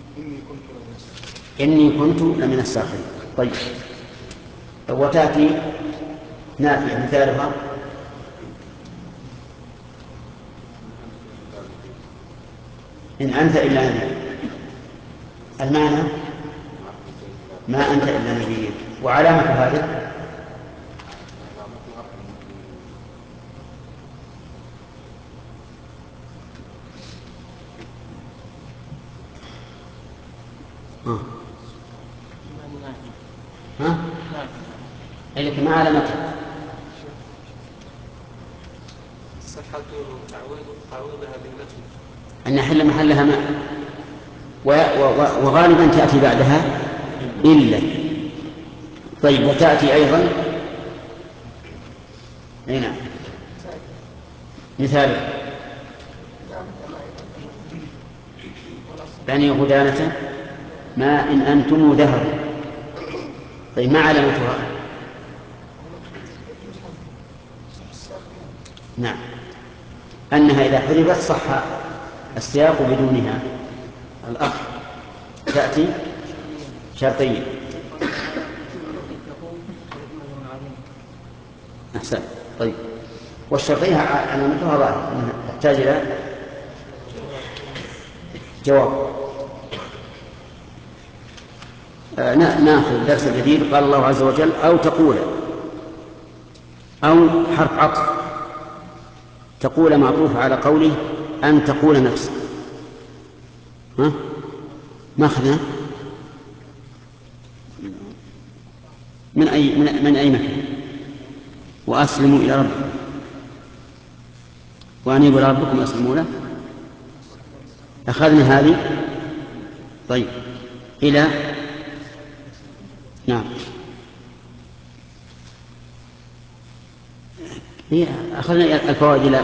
إني كنت لمن الساخرين. طيب، وتأتي نافية مثالها إن أنت إلا نبي. المعنى ما أنت إلا نبي. وعلامة هذه لك ما علامتها صحة تعويضها بالنفي أن يحل محلها ماء، وغالبا تأتي بعدها إلا. طيب، وتأتي أيضا هنا مثال بني غدانة ما إن أنتم ذهبوا. طيب، ما علامتها؟ نعم، أنها إذا حذفت صح السياق بدونها. الأخ تأتي شرطية. أحسن. طيب، والشرطية علامتها ظاهرة، تحتاج إلى جواب. ناخذ الدرس الجديد. قال الله عز وجل أو تقول، أو حرف عطف، تقول معطوف على قوله أن تقول نفسك. ما أخذنا من أي مكان. وأسلموا إلى ربكم وأنيبوا إلى ربكم وأسلموا له. أخذنا هذه. طيب، إلى نعم هي أخذنا الفوائد إلى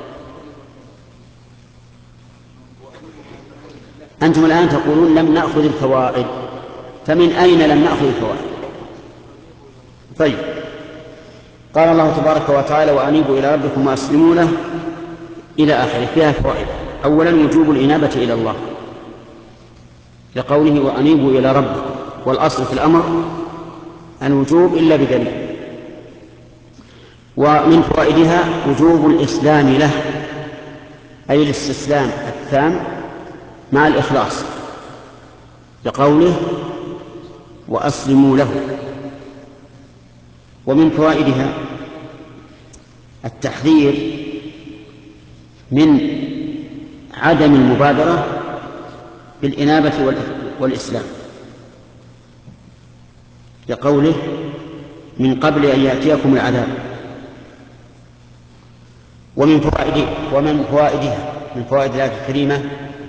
أنتم الآن تقولون لم نأخذ الفوائد، فمن أين لم نأخذ الفوائد؟ طيب، قال الله تبارك وتعالى وأنيبوا إلى ربكم وأسلموا له إلى آخره. فيها فوائد. أولا، وجوب الإنابة إلى الله لقوله وأنيبوا إلى ربكم، والأصل في الأمر الوجوب إلا بدليل. ومن فوائدها وجوب الإسلام له، أي الاستسلام التام مع الإخلاص لقوله وأسلموا له. ومن فوائدها التحذير من عدم المبادرة بالإنابة والإسلام لقوله من قبل أن يأتيكم العذاب. ومن فوائدها من فوائد الآية الكريمة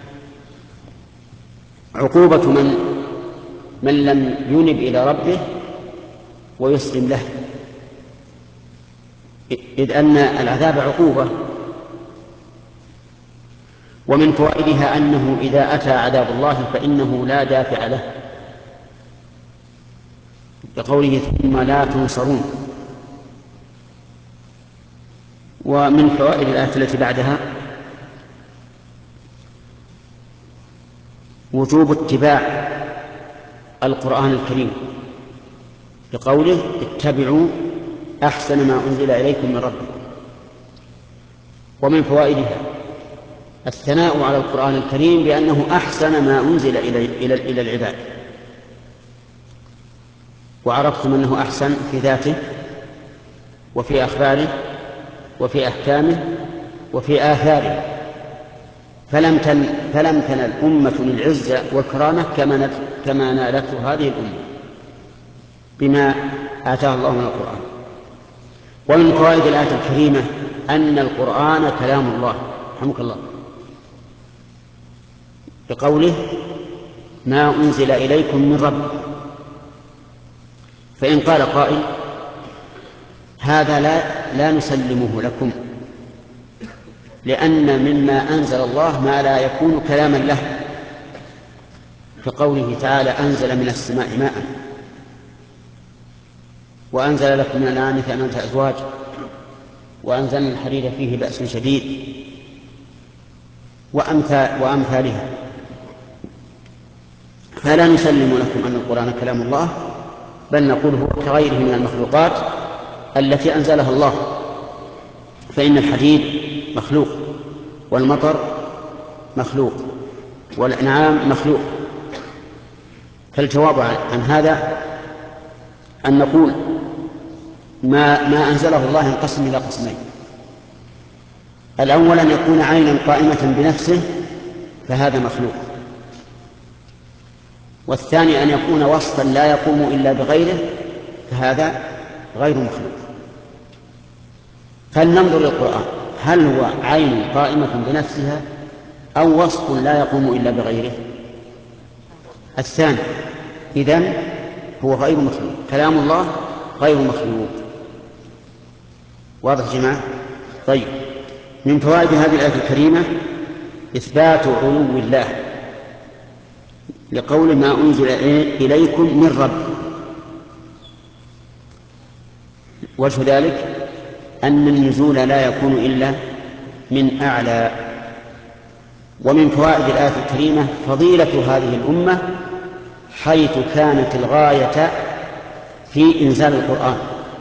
عقوبة من لم ينب إلى ربه ويسلم له، إذ أن العذاب عقوبة. ومن فوائدها أنه إذا أتى عذاب الله فإنه لا دافع له لقوله ثم لا تنصرون. ومن فوائد الآية التي بعدها وجوب اتباع القرآن الكريم لقوله اتبعوا أحسن ما أنزل إليكم من ربكم. ومن فوائدها الثناء على القرآن الكريم بأنه أحسن ما أنزل إلى العباد. وعرفتم أنه أحسن في ذاته وفي أخباره وفي أحكامه وفي آثاره، فلم تنل أمة العزة والكرامة كما نالته هذه الأمة بما آتاه الله من القرآن. ومن فوائد الآية الكريمة أن القرآن كلام الله، رحمك الله، بقوله ما أنزل إليكم من ربكم. فإن قال قائل هذا لا نسلمه لكم، لأن مما أنزل الله ما لا يكون كلاما له، كقوله تعالى أنزل من السماء ماء وأنزل لكم من الأنعام ثمانية أزواج وأنزلنا الحرير فيه بأس شديد وأمثالها. فلا نسلم لكم أن القرآن كلام الله، بل نقول هو كغيره من المخلوقات التي أنزلها الله، فإن الحديد مخلوق، والمطر مخلوق، والأنعام مخلوق. فالجواب عن هذا أن نقول ما أنزله الله ينقسم إلى قسمين: الأول أن يكون عينا قائمة بنفسه فهذا مخلوق، والثاني أن يكون وصفا لا يقوم إلا بغيره فهذا غير مخلوق. فلننظر للقرآن، هل هو عين قائمة بنفسها أو وصف لا يقوم إلا بغيره؟ الثاني. إذن هو غير مخلوق، كلام الله غير مخلوق. واضح يا جماعة؟ طيب، من فوائد هذه الآية الكريمة إثبات علو الله، لقول ما أنزل إليكم من رب. وجه ذلك أن النزول لا يكون إلا من أعلى. ومن فوائد الآية الكريمة فضيلة هذه الأمة، حيث كانت الغاية في إنزال القرآن.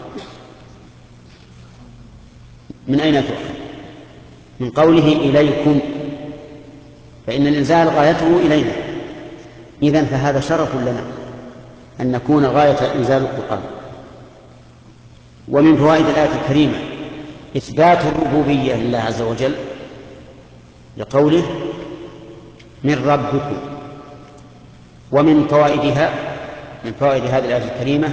من أين تؤخذ؟ من قوله إليكم، فإن الإنزال غايته إلينا، إذن فهذا شرف لنا أن نكون غاية إنزال القرآن. ومن فوائد الآية الكريمة إثبات الربوبية لله عز وجل، لقوله من ربكم. ومن فوائدها، من فوائد هذه الآية الكريمة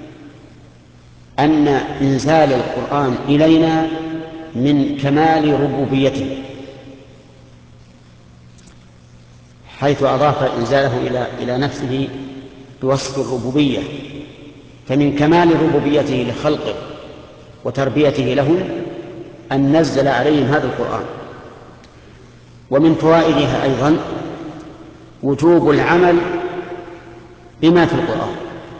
أن إنزال القرآن إلينا من كمال ربوبيته، حيث أضاف إنزاله إلى نفسه بوصف الربوبية، فمن كمال ربوبيته لخلقه وتربيته لهم أن نزل عليهم هذا القرآن. ومن فوائدها أيضا وجوب العمل بما في القرآن،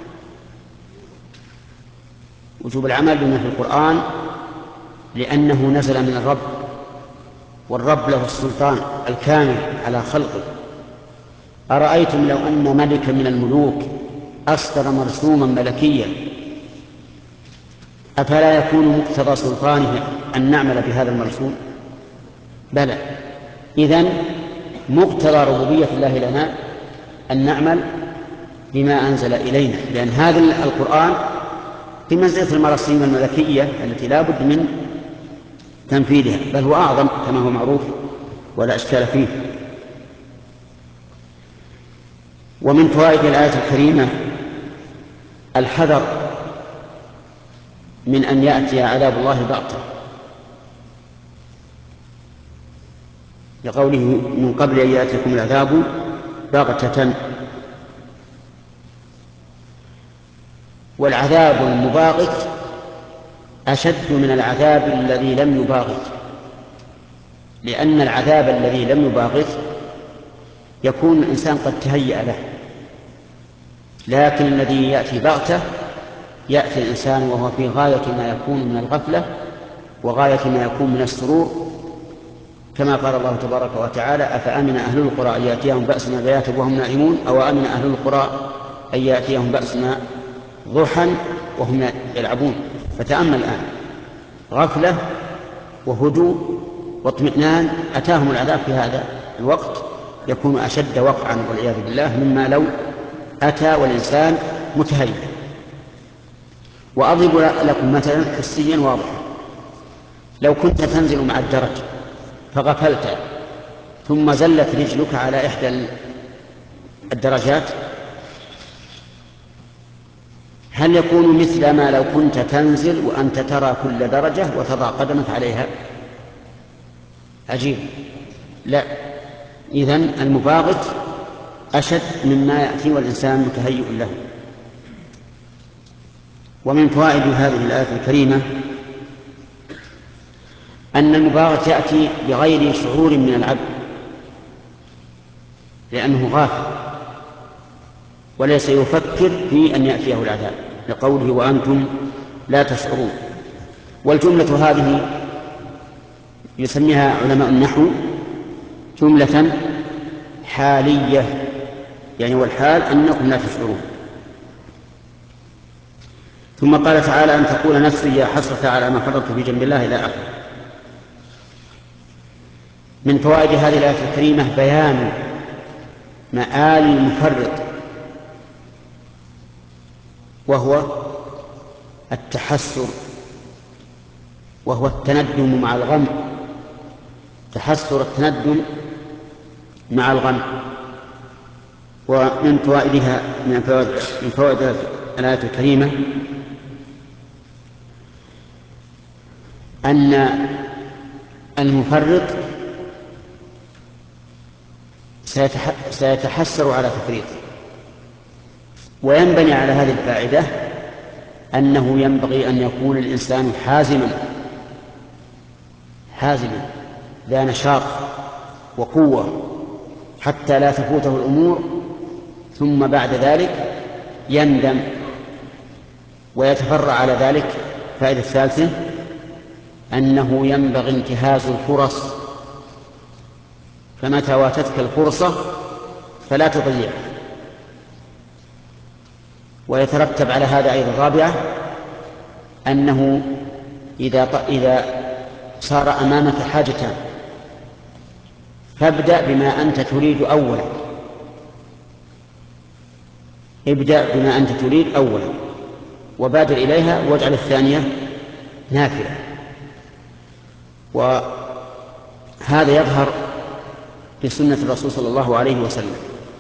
وجوب العمل بما في القرآن لأنه نزل من الرب، والرب له السلطان الكامل على خلقه. أرأيتم لو أن ملكا من الملوك أصدر مرسوما ملكيا أفلا يكون مقتضى سلطانه أن نعمل بهذا المرسوم؟ بلى. إذن مقتضى ربوبية الله لنا أن نعمل بما أنزل إلينا، لأن هذا القرآن في منزلة المراسيم الملكية التي لا بد من تنفيذها، بل هو أعظم كما هو معروف ولا إشكال فيه. ومن فوائد الآية الكريمة الحذر من أن يأتي عذاب الله بغتة، لقوله من قبل أن يأتيكم العذاب بغتة. والعذاب المباغت أشد من العذاب الذي لم يباغت، لأن العذاب الذي لم يباغت يكون الإنسان قد تهيأ له، لكن الذي يأتي بغتة يأتي الإنسان وهو في غاية ما يكون من الغفلة وغاية ما يكون من السرور، كما قال الله تبارك وتعالى أفأمن أهل القرى أن يأتيهم بأسنا بياتا وهم نائمون أو أمن أهل القرى أن يأتيهم بأسنا ضحى وهم يلعبون. فتأمل الآن، غفلة وهدوء واطمئنان، أتاهم العذاب في هذا الوقت يكون أشد وقعا والعياذ بالله مما لو أتى والإنسان متهيئ. وأضرب لكم مثلا حسيا واضحا: لو كنت تنزل مع الدرج فغفلت ثم زلت رجلك على إحدى الدرجات، هل يكون مثل ما لو كنت تنزل وأنت ترى كل درجة وتضع قدمك عليها؟ عجيب. لا. إذن المباغت أشد مما يأتي والإنسان متهيئ له. ومن فوائد هذه الآية الكريمة أن المباغت يأتي بغير شعور من العبد، لأنه غافل وليس يفكر في أن يأتيه العذاب، لقوله وأنتم لا تشعرون. والجملة هذه يسميها علماء النحو جملة حالية، يعني والحال أنكم لا تشعرون. ثم قال تعالى: أن تقول نفسي يا حسرة على ما فرطت في جنب الله إلى آخره. من فوائد هذه الآية الكريمة بيان مآل المفرط، وهو التحسر، وهو التندم مع الغم، تحسر التندم مع الغم. ومن فوائدها من فوائد الآية الكريمة أن المفرط سيتحسر على تفريطه. وينبني على هذه الفائدة أنه ينبغي أن يكون الإنسان حازما ذا نشاط وقوة، حتى لا تفوته الأمور ثم بعد ذلك يندم ويتفرع على ذلك. الفائدة الثالثة أنه ينبغي انتهاز الفرص، فمتى واتتك الفرصة فلا تضيعها. ويترتب على هذا أيضا رابعة أنه إذا صار أمامك حاجتان فابدأ بما أنت تريد أولا، ابدأ بما أنت تريد أولا وبادر إليها، واجعل الثانية نافلة. وهذا يظهر في سنة الرسول صلى الله عليه وسلم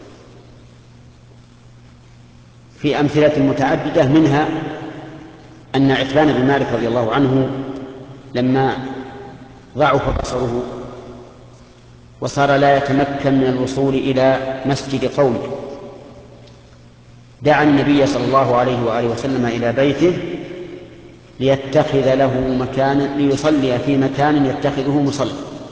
في أمثلة متعددة، منها أن عتبان بن مالك رضي الله عنه لما ضعف بصره وصار لا يتمكن من الوصول إلى مسجد قومه دعا النبي صلى الله عليه وآله وسلم إلى بيته ليتخذ له مكانا ليصلي في مكان يتخذه مصلى.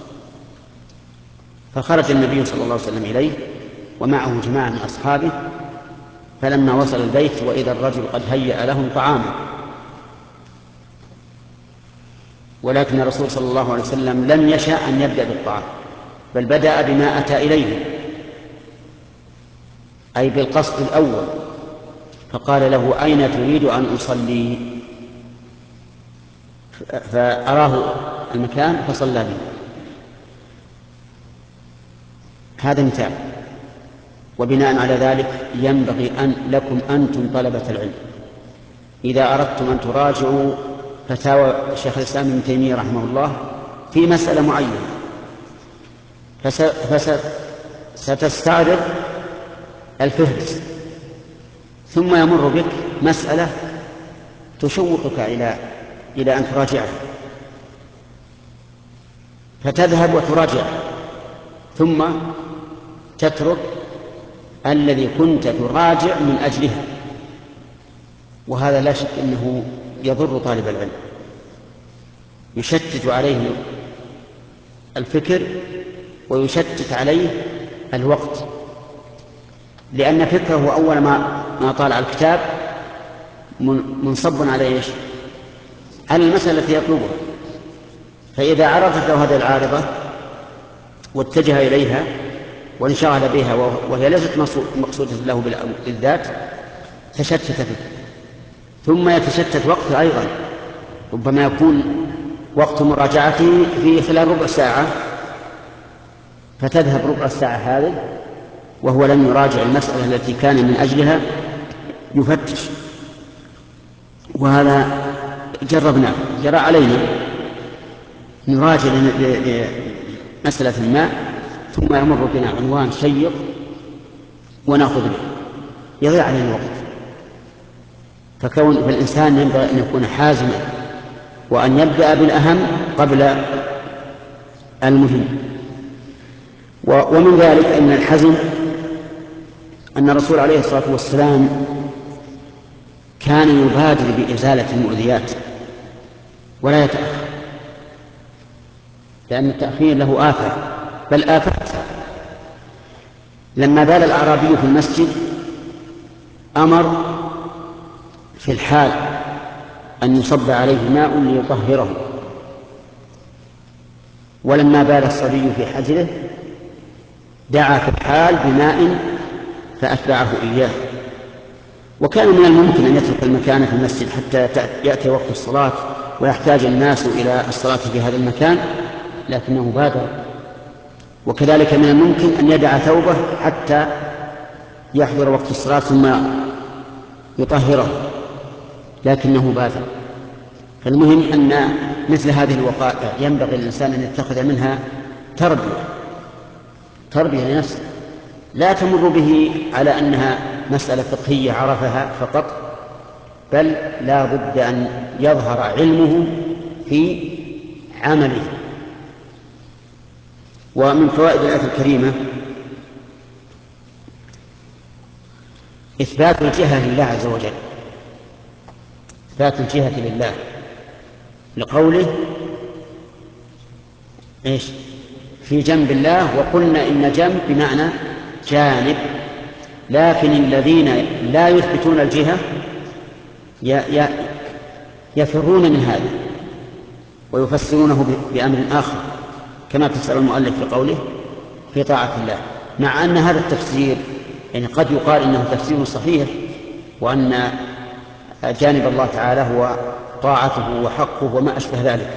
فخرج النبي صلى الله عليه وسلم إليه ومعه جماعة من أصحابه، فلما وصل البيت وإذا الرجل قد هيأ لهم طعاما، ولكن الرسول صلى الله عليه وسلم لم يشأ أن يبدأ بالطعام، بل بدأ بما أتى إليه، أي بالقصد الأول، فقال له: أين تريد أن أصلي؟ فأراه المكان فصلى به. هذا مثال. وبناء على ذلك ينبغي لكم أنتم طلبة العلم إذا أردتم أن تراجعوا فتاوى شيخ الإسلام ابن تيمية رحمه الله في مسألة معينة، ستستعرض الفهرس، ثم يمر بك مسألة تشوقك إلى أن تراجعها، فتذهب وتراجع، ثم تترك الذي كنت تراجع من أجلها. وهذا لا شك أنه يضر طالب العلم، يشتت عليه الفكر ويشتت عليه الوقت، لأن فكره أول ما طالع الكتاب منصب على إيش؟ على المسألة التي يطلبها. فإذا عرضت له هذه العارضة واتجه إليها وانشغل بها وهي ليست مقصودة له بالذات تشتت فيه، ثم يتشتت وقته أيضا، ربما يكون وقت مراجعته في خلال ربع ساعة، فتذهب ربع الساعة هذه وهو لم يراجع المسألة التي كان من أجلها يفتش. وهذا جربناه، جرى علينا نراجع لمسألة ما ثم يمر بنا عنوان شيق ونأخذ به، يضيع علينا الوقت. فالإنسان ينبغي أن يكون حازما وأن يبدأ بالأهم قبل المهم. ومن ذلك أن الحزم أن الرسول عليه الصلاة والسلام كان يبادر بإزالة المؤذيات ولا يتأخر، لأن التأخير له آفة بل آفات. لما بال الأعرابي في المسجد أمر في الحال أن يصب عليه ماء ليطهره، ولما بال الصبي في حجره دعا في الحال بماء فأتبعه إياه. وكان من الممكن أن يترك المكان في المسجد حتى يأتي وقت الصلاة ويحتاج الناس إلى الصلاة في هذا المكان، لكنه بادر. وكذلك من الممكن أن يدع ثوبه حتى يحضر وقت الصلاة ثم يطهره، لكنه بادر. فالمهم أن مثل هذه الوقائع ينبغي للإنسان أن يتخذ منها تربية لنفسه، لا تمر به على أنها مسألة فقهية عرفها فقط، بل لا بد أن يظهر علمه في عمله. ومن فوائد الآية الكريمة إثبات الجهة لله عز وجل، إثبات الجهة لله، لقوله إيش؟ في جنب الله. وقلنا إن جنب بمعنى جانب، لكن الذين لا يثبتون الجهة يفرون من هذا ويفسرونه بأمر آخر، كما فسر المؤلف في قوله في طاعة الله، مع أن هذا التفسير يعني قد يقال إنه تفسير صحيح، وأن جانب الله تعالى هو طاعته وحقه وما أشبه ذلك.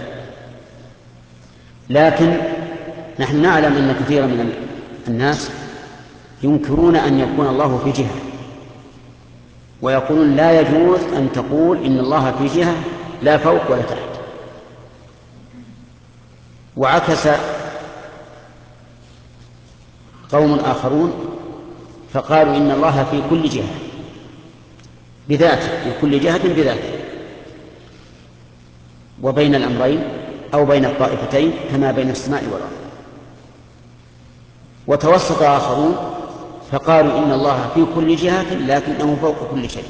لكن نحن نعلم أن كثيرا من الناس ينكرون أن يكون الله في جهة، ويقولون لا يجوز أن تقول إن الله في جهة لا فوق ولا تحت. وعكس قوم آخرون فقالوا إن الله في كل جهة بذاته، في كل جهة بذاته، وبين الأمرين أو بين الطائفتين كما بين السماء والأرض. وتوسط آخرون فقالوا إن الله في كل جهة لكنه فوق كل شيء،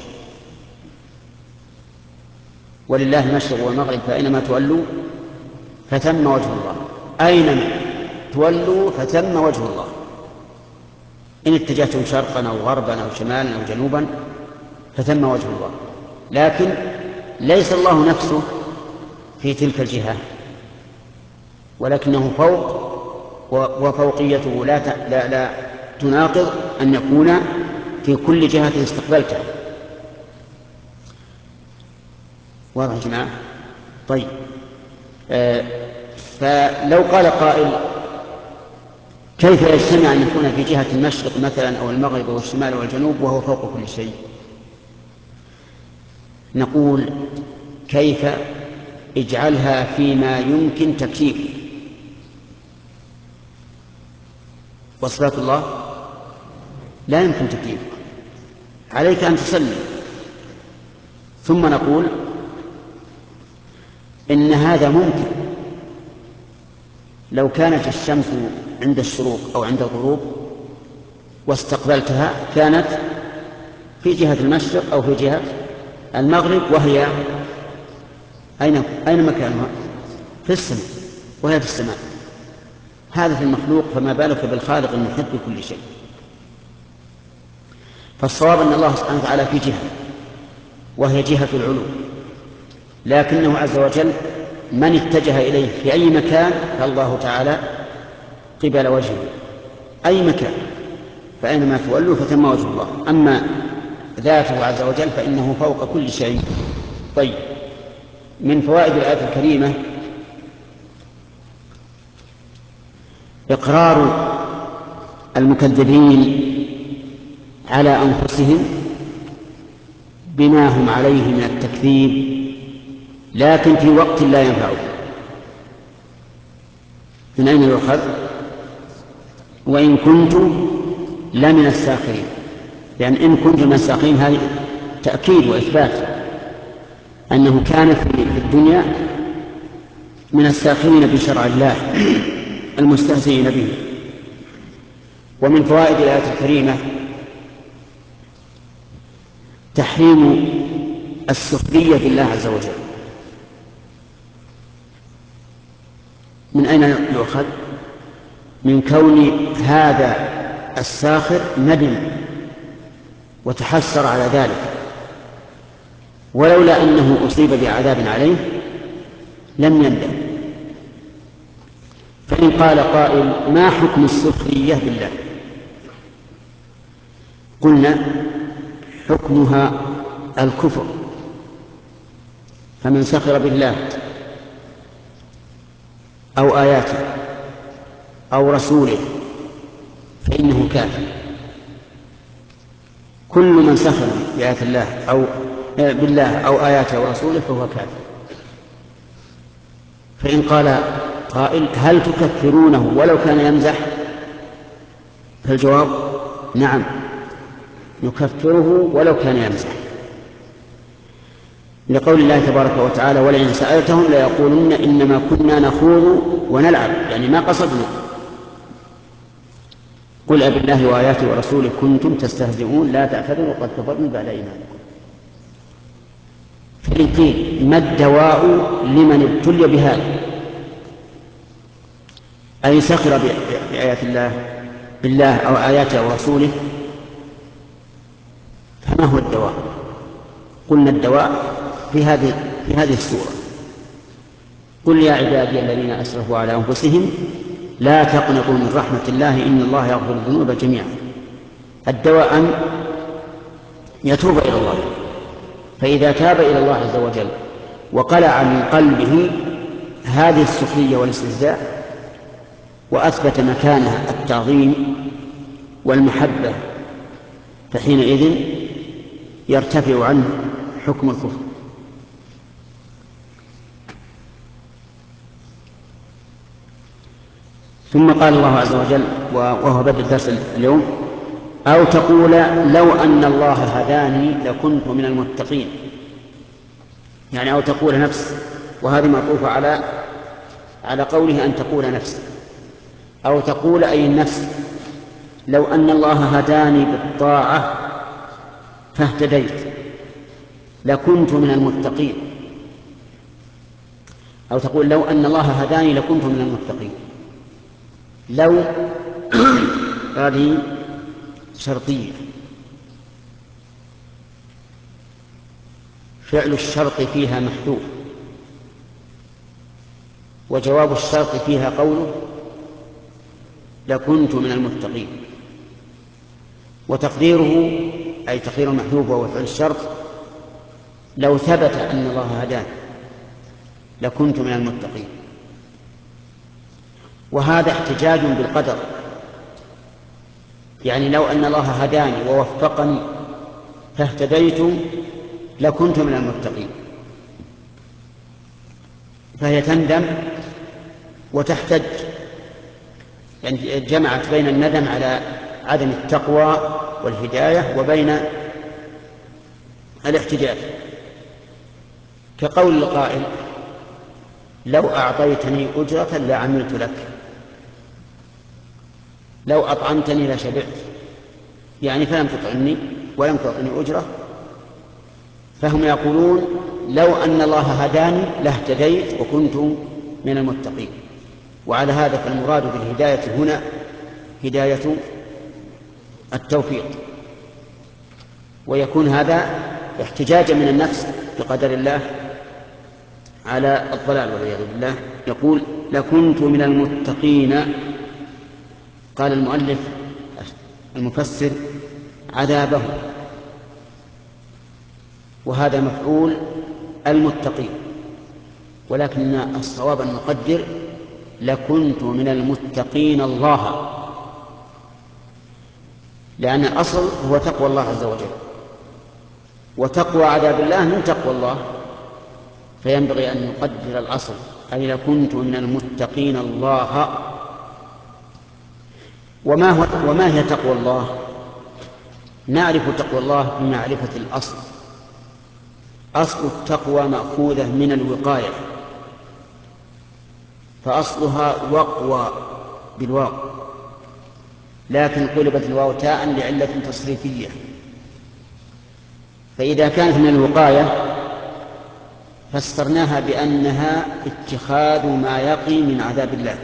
ولله المشرق والمغرب فأينما تولوا فثم وجه الله. أينما تولوا فثم وجه الله، إن اتجهتم شرقا أو غربا أو شمالا أو جنوبا فثم وجه الله. لكن ليس الله نفسه في تلك الجهة، ولكنه فوق، وفوقيته لا تناقض أن يكون في كل جهة استقبلتها. واضح يا جماعة؟ طيب، فلو قال قائل كيف يجتمع أن يكون في جهة المشرق مثلا أو المغرب أو الشمال والجنوب وهو فوق كل شيء؟ نقول كيف اجعلها فيما يمكن تكييف. وصفات الله لا يمكن تكييف، عليك أن تسلم. ثم نقول إن هذا ممكن لو كانت الشمس عند الشروق أو عند الغروب واستقبلتها كانت في جهة المشرق أو في جهة المغرب، وهي أين مكانها؟ في السماء، وهي في السماء. هذا في المخلوق، فما بالك بالخالق المحيط بكل شيء. فالصواب أن الله سبحانه وتعالى في جهة وهي جهة العلو، لكنه عز وجل من اتجه إليه في أي مكان فالله تعالى قبل وجهه أي مكان، فأينما تولوا فثم وجه الله. أما ذاته عز وجل فإنه فوق كل شيء. طيب، من فوائد الآية الكريمة إقرار المكذبين على أنفسهم بما هم عليه من التكذيب، لكن في وقت لا ينفعه. من أين يؤخذ؟ وإن كنت لمن الساخرين، لأن إن كنت من الساخرين هذه تأكيد وإثبات أنه كان في الدنيا من الساخرين بشرع الله المستهزئين به. ومن فوائد الآية الكريمة تحريم السخرية بالله عز وجل. من أين يؤخذ؟ من كون هذا الساخر ندم وتحسر على ذلك، ولولا أنه أصيب بعذاب عليه لم يندم. فإن قال قائل ما حكم السخرية بالله؟ قلنا حكمها الكفر، فمن سخر بالله أو آياته أو رسوله فإنه كافر. كل من سخر بآيات الله أو بالله أو آياته أو رسوله فهو كافر. فإن قال قائل هل تكفرونه ولو كان يمزح؟ فالجواب نعم، نكفره ولو كان يمزح، لقول الله تبارك وتعالى ولئن سألتهم ليقولن إنما كنا نخوض ونلعب، يعني ما قصدنا. قل أبالله وآياته ورسوله كنتم تستهزئون لا تعتذروا قد كفرتم بعد إيمانكم. فإن قيل ما الدواء لمن ابتلي بهذا أي سخر بآيات الله بالله أو آياته أو رسوله، فما هو الدواء؟ قلنا الدواء في هذه السورة: قل يا عبادي الذين أسرفوا على أنفسهم لا تقنطوا من رحمة الله إن الله يغفر الذنوب جميعا. الدواء أن يتوب إلى الله، فإذا تاب إلى الله عز وجل وقلع من قلبه هذه السخرية والاستهزاء وأثبت مكانها التعظيم والمحبة، فحينئذ يرتفع عنه حكم الكفر. ثم قال الله عز وجل وهو بدء الدرس اليوم: أو تقول لو أن الله هداني لكنت من المتقين. يعني أو تقول نفس، وهذه معطوفة على قوله أن تقول نفس. أو تقول أي النفس لو أن الله هداني بالطاعة فاهتديت لكنت من المتقين. أو تقول لو أن الله هداني لكنت من المتقين. لو هذه شرطية، فعل الشرط فيها محذوف، وجواب الشرط فيها قوله لكنت من المتقين. وتقديره أي تقدير المحذوف وهو فعل الشرط: لو ثبت أن الله هداني لكنت من المتقين. وهذا احتجاج بالقدر، يعني لو أن الله هداني ووفقني فاهتديت لكنت من المتقين، فهي تندم وتحتج، يعني جمعت بين الندم على عدم التقوى والهداية وبين الاحتجاج، كقول القائل لو أعطيتني أجرة لعملت لك، لو أطعمتني لشبعت، يعني فلم تطعمني ولم تعطني أجرة. فهم يقولون لو أن الله هداني لاهتديت وكنت من المتقين. وعلى هذا فالمراد بالهداية هنا هداية التوفيق، ويكون هذا احتجاجا من النفس بقدر الله على الضلال والعياذ بالله. يقول لكنت من المتقين. قال المؤلف المفسر عذابه، وهذا مفعول المتقين، ولكن الصواب المقدر لكنت من المتقين الله، لأن الأصل هو تقوى الله عز وجل، وتقوى عذاب الله من تقوى الله، فينبغي أن نقدر الأصل أي لكنت من المتقين الله. وما هي تقوى الله؟ نعرف تقوى الله بمعرفة الأصل. أصل التقوى مأخوذة من الوقاية، فأصلها وقوى بالواو، لكن قلبت الواو تاء لعلة تصريفية. فإذا كانت من الوقاية فسرناها بأنها اتخاذ ما يقي من عذاب الله،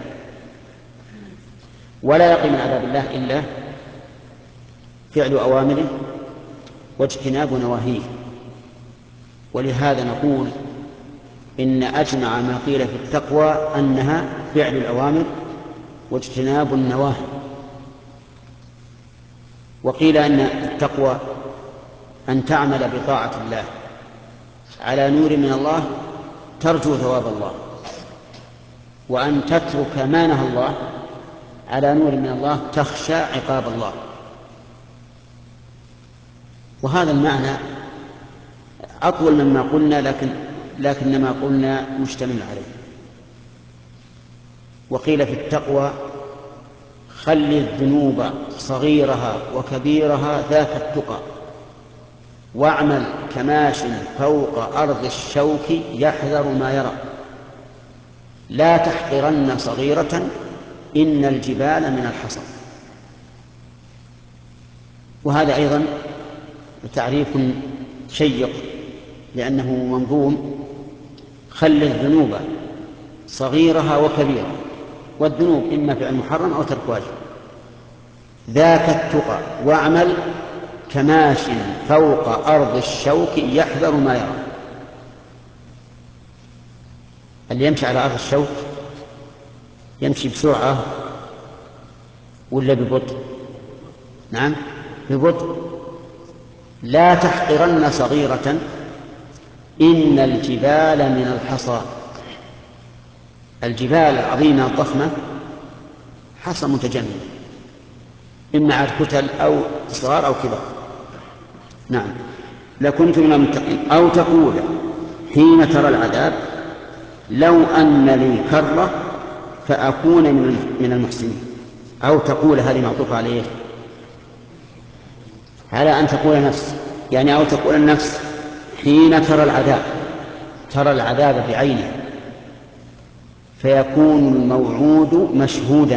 ولا يقي من عذاب الله إلا فعل أوامره واجتناب نواهيه. ولهذا نقول إن أجمع ما قيل في التقوى أنها فعل الأوامر واجتناب النواهي. وقيل أن التقوى أن تعمل بطاعة الله على نور من الله ترجو ثواب الله، وأن تترك ما نهى الله على نور من الله تخشى عقاب الله. وهذا المعنى أطول مما قلنا، لكن ما قلنا مشتمل عليه. وقيل في التقوى خل الذنوب صغيرها وكبيرها ذاك التقى، واعمل كماش فوق أرض الشوك يحذر ما يرى، لا تحقرن صغيرة إن الجبال من الحصى. وهذا أيضا تعريف شيق لأنه منظوم. خل الذنوب صغيرها وكبيرها، والذنوب إما فعل محرم أو ترك واجب، ذاك التقى واعمل كماش فوق أرض الشوك يحذر ما يرى. اللي يمشي على أرض الشوك يمشي بسرعة ولا ببطء؟ نعم ببطء. لا تحقرن صغيرة إن الجبال من الحصى. الجبال العظيمة الضخمة حصى متجمد، إما على كتل أو صغار أو كبار. نعم لكنت من المتقين. أو تقول حين ترى العذاب لو أن لي كرة فأكون من المحسنين. أو تقول هذه معطوفة عليه على أن تقول نفس، يعني أو تقول النفس حين ترى العذاب، ترى العذاب بعينه، فيكون الموعود مشهودا،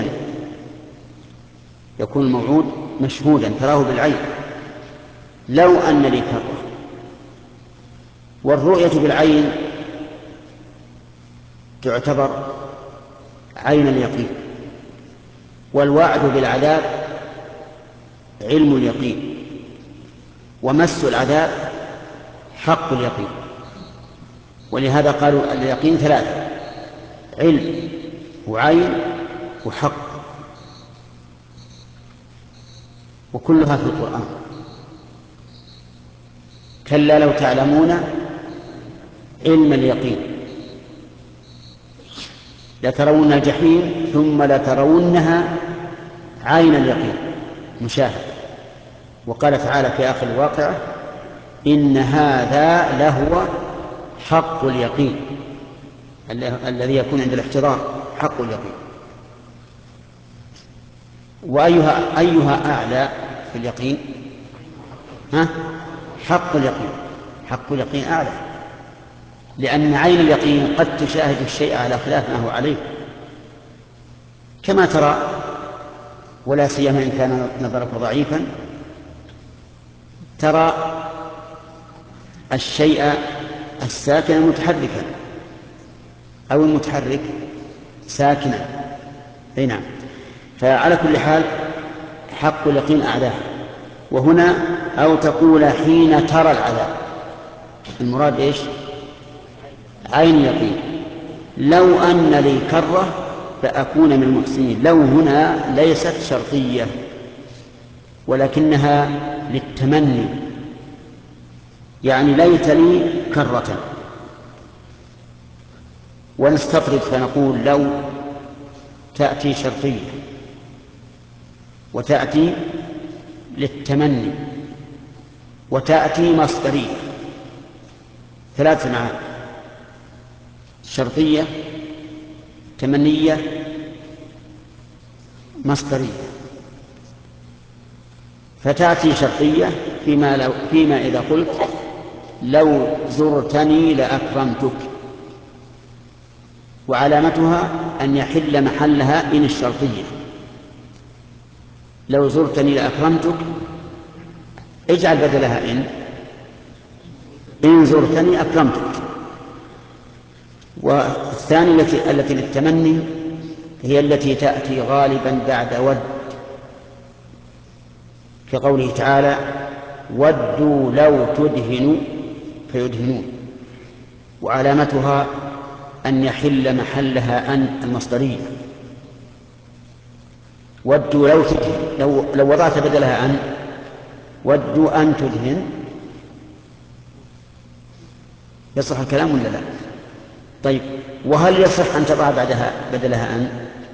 يكون الموعود مشهودا تراه بالعين. لو أن لي كرة. والرؤية بالعين تعتبر عين اليقين، والوعد بالعذاب علم اليقين، ومس العذاب حق اليقين. ولهذا قالوا اليقين ثلاثة: علم وعين وحق، وكلها في القرآن. كلا لو تعلمون علم اليقين لترون الجحيم ثم لترونها عين اليقين مشاهد. وقال تعالى في آخر الواقعة: إن هذا لهو حق اليقين الذي يكون عند الاحتضار، حق اليقين. وأيها أعلى في اليقين؟ حق اليقين. حق اليقين أعلى، لأن عين اليقين قد تشاهد الشيء على خلاف ما هو عليه، كما ترى، ولا سيما إن كان نظرك ضعيفا، ترى الشيء الساكن متحركا أو المتحرك ساكنا. أي نعم. فعلى كل حال حق اليقين أعلاه. وهنا أو تقول حين ترى العذاب، المراد إيش؟ عين اليقين. لو أن لي كرة فأكون من المحسنين. لو هنا ليست شرطية ولكنها للتمني، يعني ليت لي كرة. ونستطرد فنقول لو تأتي شرطية وتأتي للتمني وتأتي مصدرية، ثلاث معاني: شرطية، تمنية، مصدرية. فتأتي شرطية فيما إذا قلت لو زرتني لأكرمتك، وعلامتها أن يحل محلها إن الشرطية. لو زرتني لأكرمتك اجعل بدلها إن زرتني أكرمتك. والثانية التي للتمني هي التي تأتي غالبا بعد ود، كقوله تعالى: ودوا لو تدهنوا فيدهنون. وعلامتها أن يحل محلها أن المصدرية. ودوا لو تدهن، لو وضعت بدلها أن ودوا أن تدهن، يصح الكلام ولا لا؟ طيب، وهل يصح أن تضع بعدها بدلها أن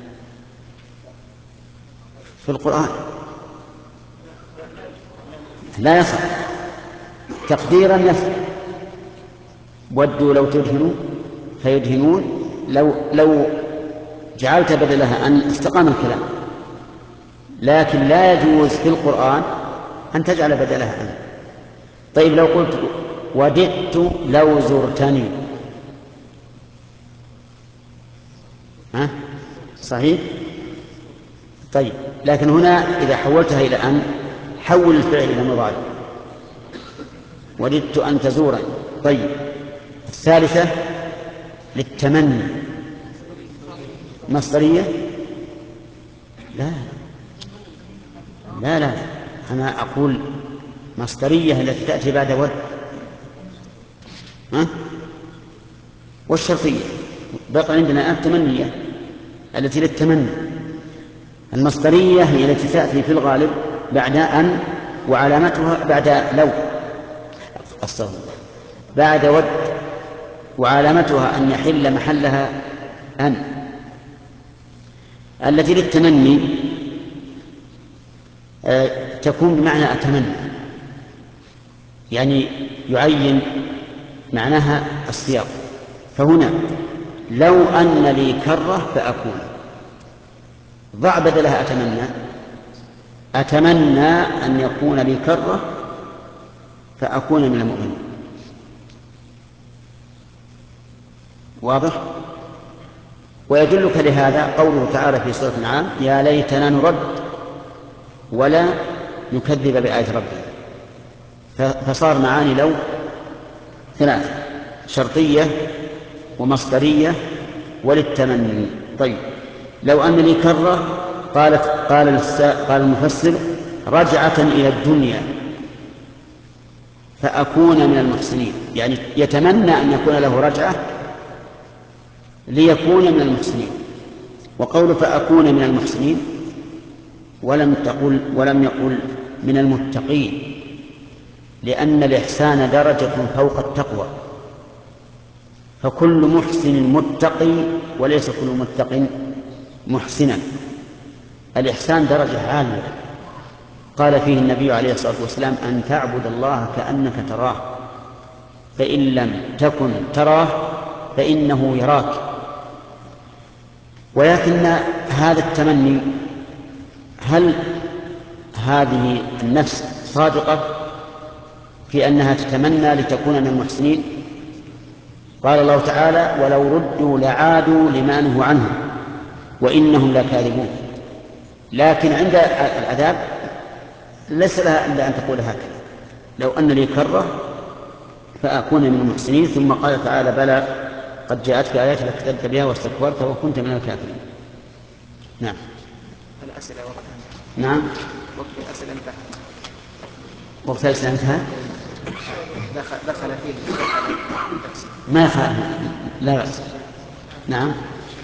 في القرآن؟ لا يصح. تقديرا يصح، ودوا لو تدهنوا فيدهنون، لو جعلت بدلها أن استقام الكلام، لكن لا يجوز في القرآن أن تجعل بدلها أن. طيب لو قلت وددت لو زرتني، صحيح؟ طيب، لكن هنا إذا حولتها إلى أن، حول الفعل إلى مضارع، وددت أن تزورني. طيب، الثالثة للتمني، مصدرية؟ لا، أنا أقول مصدرية التي تأتي بعد ود، والشرطية بقى عندنا التمنية التي للتمني. المصدرية هي التي تأتي في الغالب بعد أن، وعلامتها بعد لو، بعد ود، وعلامتها أن يحل محلها أن. التي للتمني تكون بمعنى أتمنى، يعني يعين معناها السياق. فهنا لو أن لي كرة فأكون، ضع بدلها أتمنى أن يكون لي كرة فأكون من المؤمنين. واضح؟ ويدلك لهذا قوله تعالى في سورة الأنعام: يا ليتنا نرد ولا نكذب بآيات ربنا. فصار معاني لو ثلاثة: شرطية ومصدرية وللتمني. طيب، لو أن لي كرة، قال المفسر: رجعة إلى الدنيا فأكون من المحسنين، يعني يتمنى أن يكون له رجعة ليكون من المحسنين. وقول فأكون من المحسنين ولم يقل من المتقين، لأن الإحسان درجة فوق التقوى، فكل محسن متقي وليس كل متق محسنا. الإحسان درجة عالية، قال فيه النبي عليه الصلاة والسلام: أن تعبد الله كأنك تراه، فإن لم تكن تراه فإنه يراك. ولكن هذا التمني، هل هذه النفس صادقة في أنها تتمنى لتكون من المحسنين؟ قال الله تعالى: ولو ردوا لعادوا لما نهوا عنه وإنهم لكاذبون. لكن عند العذاب ليس لها إلا أن تقول هكذا: لو أن لي كرة فأكون من المحسنين. ثم قال تعالى: بلى قد جاءتك آيات فكذبت بها واستكبرت وكنت من الكافرين. نعم. الأسئلة وقتها. نعم. وقت الأسئلة انتهى. وقت الأسئلة انتهى. دخل فيه ما يخالف، لا بأس. نعم.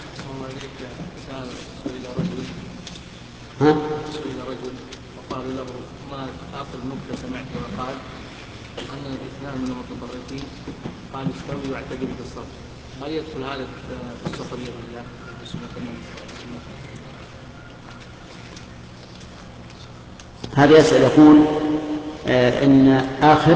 سئل رجل وقال له: ما آخر نكتة سمعتها؟ قال: أن الاثنان من المتطرفين قال استوي واعتدل في الصف. هل يدخل هذا في السخرية بالله سنة؟ هذا يسأل يقول إن آخر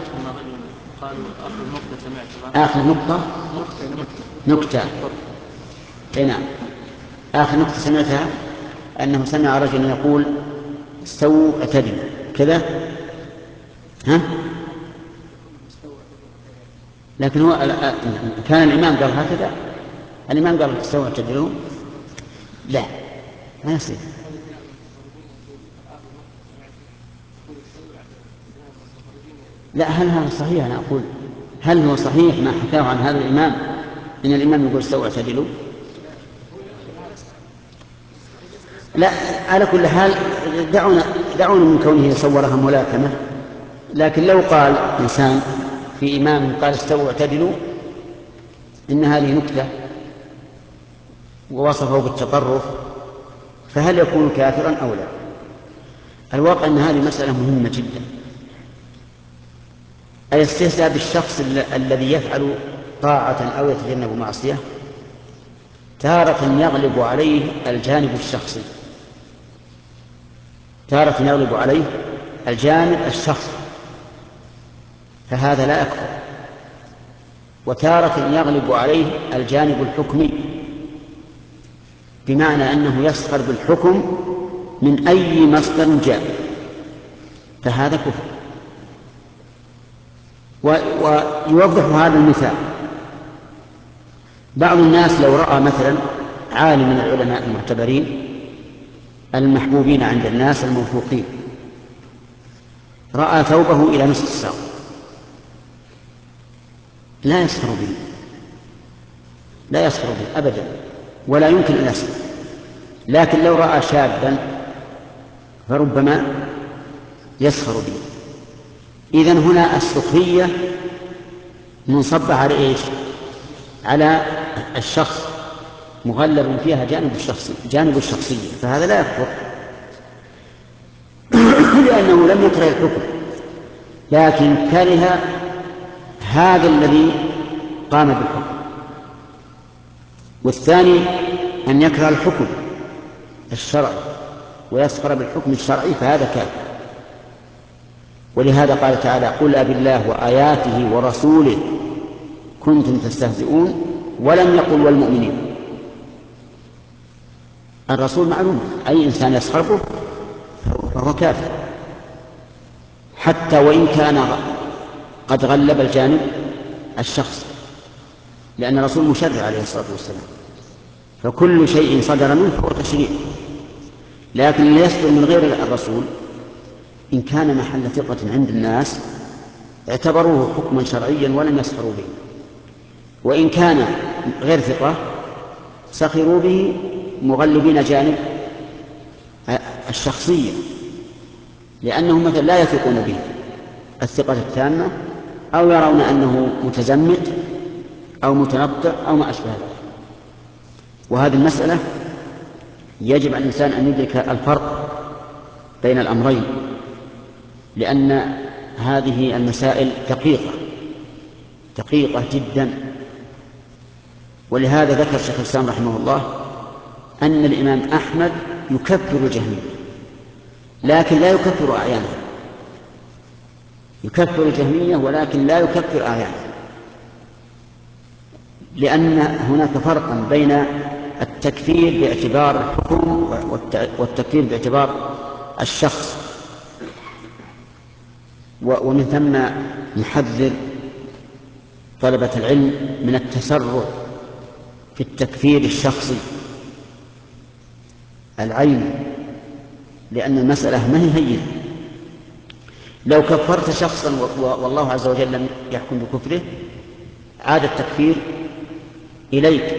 نكتة سمعتها. آخر نكتة. نعم، آخر نكتة سمعتها أنه سمع رجل يقول: استووا اعتدلوا كذا. لكن هو كان الإمام قال هكذا، الإمام قال: استووا اعتدلوا. لا، ما يصير. لا، هل هذا صحيح؟ أنا أقول هل هو صحيح ما حكاه عن هذا الإمام إن الإمام يقول استووا اعتدلوا؟ لا، على كل حال دعونا من كونه صورها ملاكمة. لكن لو قال إنسان في إمام قال استووا اعتدلوا إن هذه نكتة ووصفه بالتطرف، فهل يكون كافرا أو لا؟ الواقع أن هذه مسألة مهمة جدا. الاستهزاء بالشخص الذي يفعل طاعة أو يتجنب معصية تارة يغلب عليه الجانب الشخصي، تارة يغلب عليه الجانب الشخصي فهذا لا يكفر، وتارة يغلب عليه الجانب الحكمي بمعنى أنه يسخر بالحكم من أي مصدر جاء فهذا كفر. ويوضح هذا المثال بعض الناس لو رأى مثلا عالم من العلماء المعتبرين المحبوبين عند الناس الموثوقين رأى ثوبه إلى نصف الساق لا يسخر به، لا يسخر به أبدا ولا يمكن أن يسخر، لكن لو رأى شابا فربما يسخر به. إذن هنا السخرية منصبة على إيش؟ على الشخص، مغلب فيها جانب الشخصية فهذا لا يكفر لأنه لم يكره الحكم لكن كره هذا الذي قام بالحكم. والثاني أن يكره الحكم الشرعي ويسخر بالحكم الشرعي فهذا كافر. ولهذا قال تعالى قل أبالله وآياته ورسوله كنتم تستهزئون ولم يقل والمؤمنين. الرسول معلوم أي إنسان يسخر به فهو كافر حتى وإن كان قد غلب الجانب الشخصي، لأن الرسول مشرع عليه الصلاة والسلام فكل شيء صدر منه فهو تشريع. لكن اللي يصدر من غير الرسول إن كان محل ثقة عند الناس اعتبروه حكما شرعيا ولم يسخروا به، وإن كان غير ثقة سخروا به مغلبين جانب الشخصية لأنهم مثلا لا يثقون به الثقة التامة أو يرون أنه متزمت أو متنطع أو ما أشبه ذلك. وهذه المسألة يجب على الإنسان أن يدرك الفرق بين الأمرين لأن هذه المسائل دقيقة جدا. ولهذا ذكر شيخ الإسلام رحمه الله أن الإمام أحمد يكفر الجهمية لكن لا يكفر أعيانه، يكفر الجهمية ولكن لا يكفر أعيانه، لأن هناك فرقا بين التكفير باعتبار الحكم والتكفير باعتبار الشخص. ومن ثم نحذر طلبة العلم من التسرع في التكفير الشخصي العيني لأن المسألة ما هي هينة. لو كفرت شخصا والله عز وجل لم يحكم بكفره عاد التكفير إليك،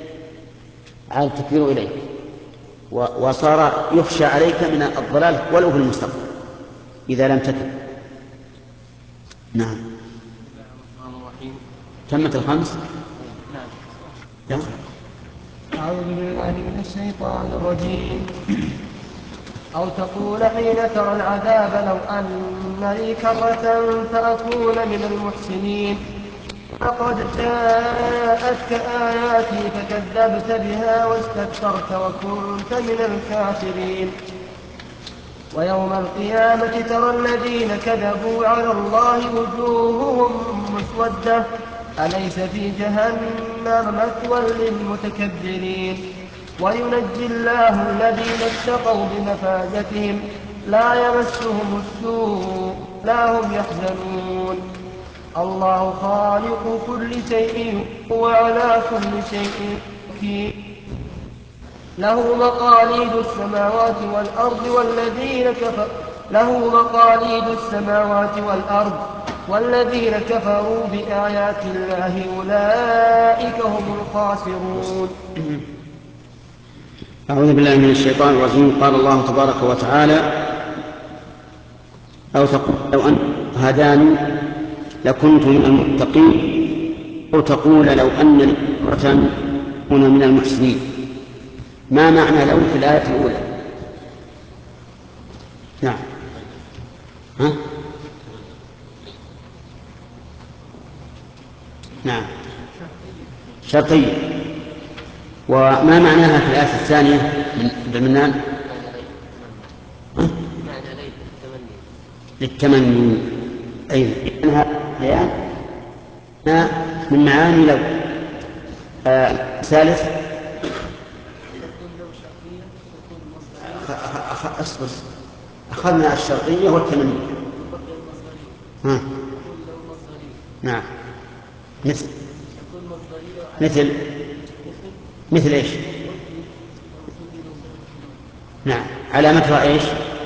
وصار يخشى عليك من الضلال ولو في المستقبل إذا لم تتب. نعم. تمت الخمس. نعم. أعوذ بالله من الشيطان الرجيم. أو تقول حين ترى العذاب لو أن لي كرة فأكون من المحسنين فقد جاءتك آياتي فكذبت بها واستكبرت وكنت من الكافرين. ويوم القيامة ترى الذين كذبوا على الله وجوههم مسودة أليس في جهنم مثوى للمتكبرين. وينجي الله الذين اتقوا بمفازتهم لا يمسهم السوء لا هم يحزنون. الله خالق كل شيء وعلى كل شيء وكيل. له مقاليد السماوات والذين كفروا بآيات الله أولئك هم الخاسرون. أعوذ بالله من الشيطان الرجيم. قال الله تبارك وتعالى أو تقول لو أن هداني لكنت من المتقين أو تقول لو أن لي كرة أكون من المحسنين. ما معنى لو في الآية الأولى؟ نعم. نعم شرطية. وما معناها في الآية الثانية من المنان؟ للتمني. أي إنها بيان من معاني لو. ثالث أصبر، أخذنا الشرطية والتمني. نعم مثل إيش؟ نعم علامتها إيش؟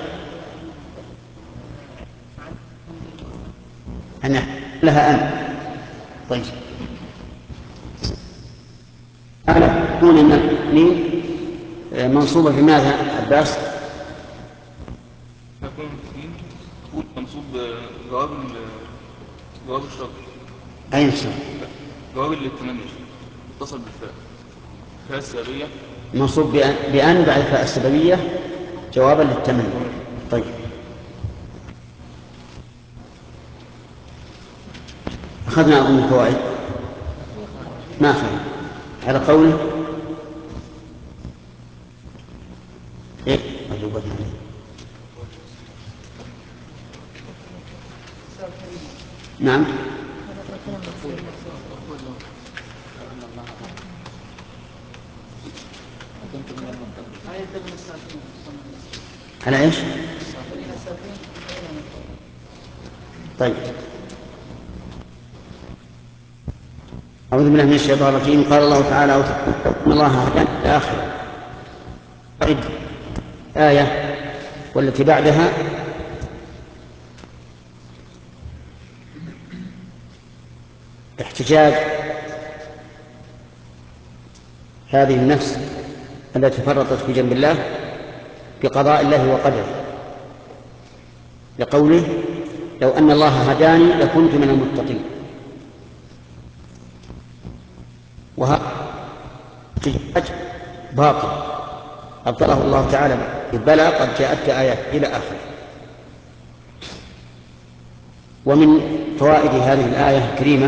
أنا لها أن. طيب أنا أقول إن المؤمنين منصوبة في ماذا عباس؟ منصوب جواب الشرط. أين الشرط؟ جواب للتمني اتصل بالفاء، فاء السببية منصوب بأن بعد فاء السببية جوابا للتمني. طيب أخذنا أظن الفوائد ما أخذنا على قوله إيه؟ نعم على إيش؟ طيب أعوذ بالله من الشيطان الرجيم. قال الله تعالى إن الله هدانا إلى آخر آية والتي بعدها احتجاج هذه النفس التي فرطت في جنب الله بقضاء الله وقدره، لقوله لو أن الله هداني لكنت من المتقين. وهذا احتجاج باطل أبطله الله تعالى بلى قد جاءتك آيات إلى آخره. ومن فوائد هذه الآية الكريمة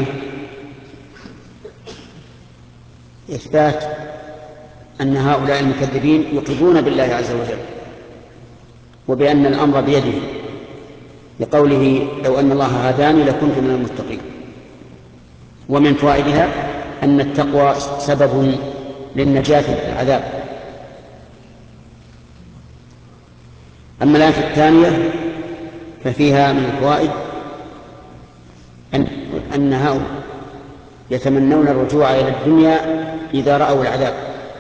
إثبات أن هؤلاء المكذبين يقرون بالله عز وجل وبأن الأمر بيده، لقوله لو أن الله هداني لكنت من المتقين. ومن فوائدها أن التقوى سبب للنجاة من العذاب. أما الآية الثانية ففيها من الفوائد أن هؤلاء يتمنون الرجوع إلى الدنيا إذا رأوا العذاب.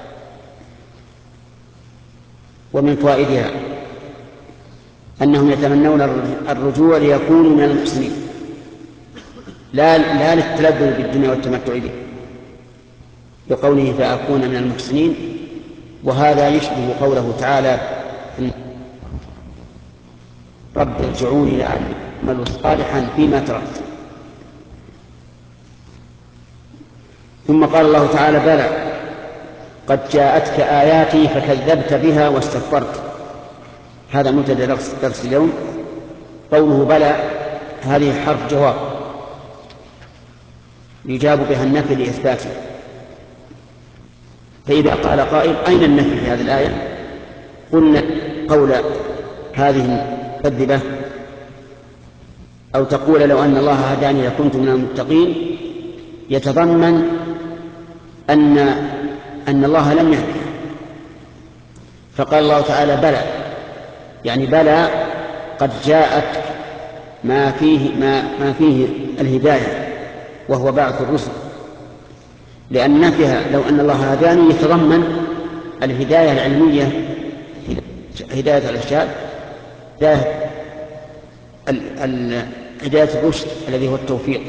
ومن فوائدها أنهم يتمنون الرجوع ليكونوا من المحسنين لا للتلذذ بالدنيا والتمتع به، بقوله فأكون من المحسنين. وهذا يشبه قوله تعالى رب ارجعوني لأعمل صالحا فيما تركت. ثم قال الله تعالى بلى قد جاءتك آياتي فكذبت بها واستكبرت. هذا مبتدأ درس اليوم. قوله بلى هذه حرف جواب يجاب بها النفي لإثباته. فإذا قال قائل أين النفي في هذه الآية؟ قلنا قول هذه المكذبة أو تقول لو أن الله هداني لكنت من المتقين يتضمن أن الله لم يهدي. فقال الله تعالى بلى يعني بلى قد جاءت ما فيه الهداية وهو بعث الرسل، لأن نفيها لو أن الله هداني يتضمن الهداية العلمية، هداية الإرشاد، هداية الرشد الذي هو التوفيق.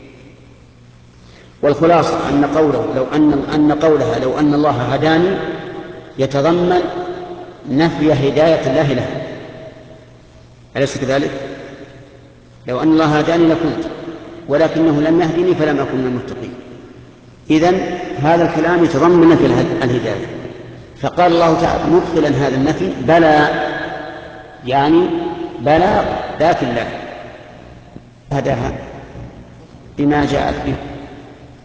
والخلاصة أن قولها لو أن الله هداني يتضمن نفي هداية الله له، أليس كذلك؟ لو أن الله هداني لكنت، ولكنه لم يهدني فلم أكن من المتقين. إذن هذا الكلام يتضمن نفي الهداية. فقال الله تعالى مبطلا هذا النفي بلى يعني بلى ذات الله هداها بما جاءت به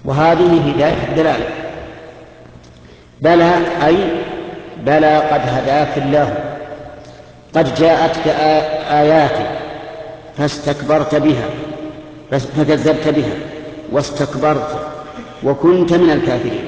وهذه هداية الدلالة. بلى أي بلى قد هداك الله، قد جاءتك آياتي فاستكبرت بها، فكذبت بها واستكبرت وكنت من الكافرين.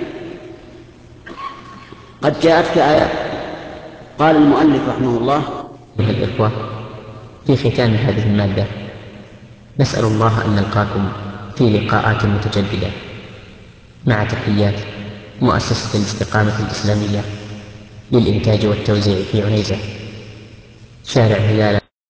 قد جاءتك آيات. قال المؤلف رحمه الله: أيها الإخوة، في ختام هذه المادة نسأل الله أن نلقاكم في لقاءات متجددة، مع تحيات مؤسسة الاستقامة الإسلامية للإنتاج والتوزيع في عنيزة، شارع هلال.